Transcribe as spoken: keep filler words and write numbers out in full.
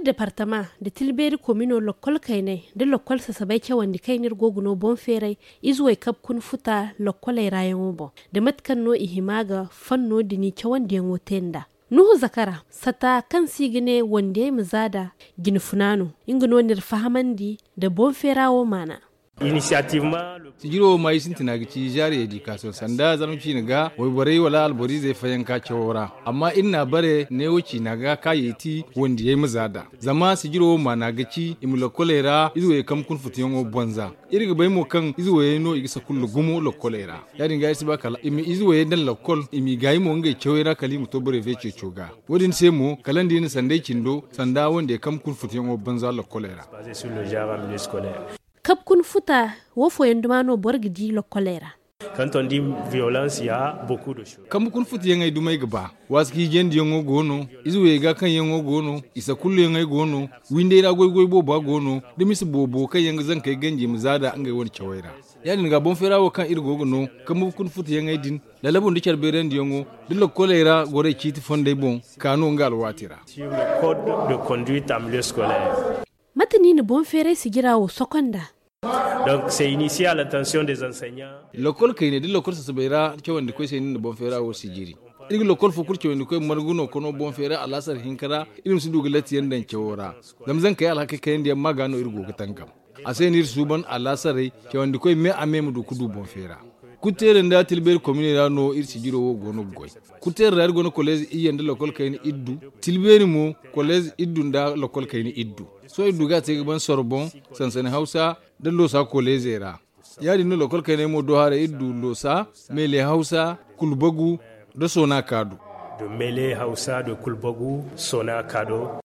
departement da tilberi komino lokol kainai da lokol sasabai kewan da kainir goguno bon ferai izuwai kap kun futa lokolai rayan obo da matkan no ihimaga fanno dini kewan da yango tenda nuhu zakara sata kan sigine wanda ya muzada ginfunano ingino nirfahamandi da bon ferawo mana sigiro mai sintina gici jari education sanda zanunci naga wai bare wala albori zai fayan ka cewora amma inna bare ne wuci naga kayeti wanda yayi mazada zama sigiro ma na gici imula kolera izo kam kun futiyon bonza irga bai mo kan izo no igisa kullu gumo lo kolera ya dinga isi ba kala imi izo dan lo kol imi gayi mo ngai cewera kalimu to bare fe coga wodin sai mo kalandi ni sandai cindo sanda wanda kam kun futiyon bonza lo kolera kap kun futa wofo yandumano borgidi lo kolera. Quand on dit violence, il y a beaucoup de choses. Kam kun futi yangay dumay gaba waski jendi yongo gono izu wega kan yongo gono isa kullu yangay gono winde ra goy goy boba gono demis bobo kan yanga zan kai ganje muzada an gai wani chawaira yani ga bon ferawo kan irgo gono kam kun futi yangay din lalabon dicar beren yongo dillo kolera gore kiti fonde bon kanu ngal watira sur le code de conduite en milieu scolaire. Matani ni bon fere sigirawo sokonda. Donc c'est initié à l'attention des enseignants. L'école kayne di l'école sa sabera cewande ko sey ni bon fere wo sigiri. Igi l'école fo kur cewande ko marguno kono bon fere alasar hinkara ilim su dugalati yandan cewora. Zamzan kay alhaka kayen di magano irgo gatankam. Asenir suban alasare cewande ko me amemu du kudu bon fere. Kutere nda tilber commune ra no ir sigiro wo gono goy. Kutere ra gono college iyende l'école kayne iddu tilberi mo college iddu nda l'école kayne iddu. So iddu ga tege ban sorbon sansane Hausa da losa kolezera yadi no lokol kene mo do hare iddu losa mele Hausa kulbagu da sona kadu de mele Hausa de kulbagu sona kado